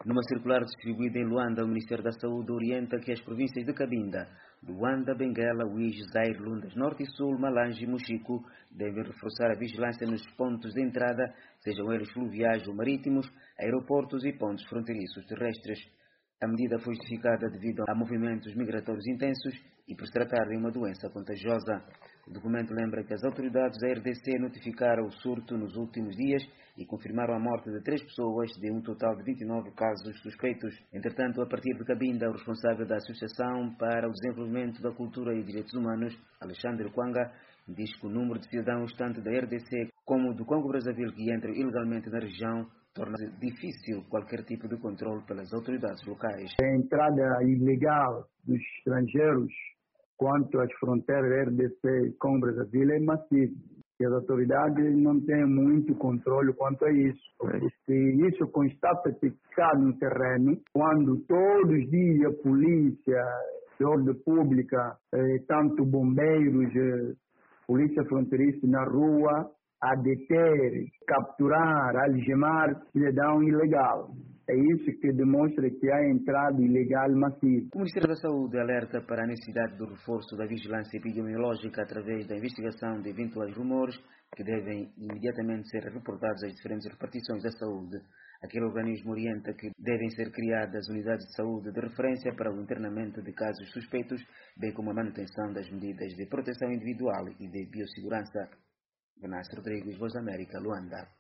Numa circular distribuída em Luanda, o Ministério da Saúde orienta que as províncias de Cabinda, Luanda, Benguela, Uíge, Zaire, Lundas, Norte e Sul, Malange e Mochico devem reforçar a vigilância nos pontos de entrada, sejam eles fluviais ou marítimos, aeroportos e pontos fronteiriços terrestres. A medida foi justificada devido a movimentos migratórios intensos e por se tratar de uma doença contagiosa. O documento lembra que as autoridades da RDC notificaram o surto nos últimos dias e confirmaram a morte de 3 pessoas, de um total de 29 casos suspeitos. Entretanto, a partir de Cabinda, o responsável da Associação para o Desenvolvimento da Cultura e Direitos Humanos, Alexandre Kwanga, diz que o número de cidadãos, tanto da RDC como do Congo-Brazzaville, que entram ilegalmente na região, torna difícil qualquer tipo de controle pelas autoridades locais. A entrada ilegal dos estrangeiros quanto às fronteiras da RDC com o Brazzaville é massiva. E as autoridades não têm muito controle quanto a isso. Porque isso constata-se cá no terreno, quando todos os dias a polícia, a ordem pública, tanto bombeiros, polícia fronteiriça na rua, a deter, capturar, algemar cidadão ilegal. É isso que demonstra que há entrada ilegal massiva. O Ministério da Saúde alerta para a necessidade do reforço da vigilância epidemiológica através da investigação de eventuais rumores que devem imediatamente ser reportados às diferentes repartições da saúde. Aquele organismo orienta que devem ser criadas unidades de saúde de referência para o internamento de casos suspeitos, bem como a manutenção das medidas de proteção individual e de biossegurança. Venâncio Rodrigues, Voz da América, Luanda.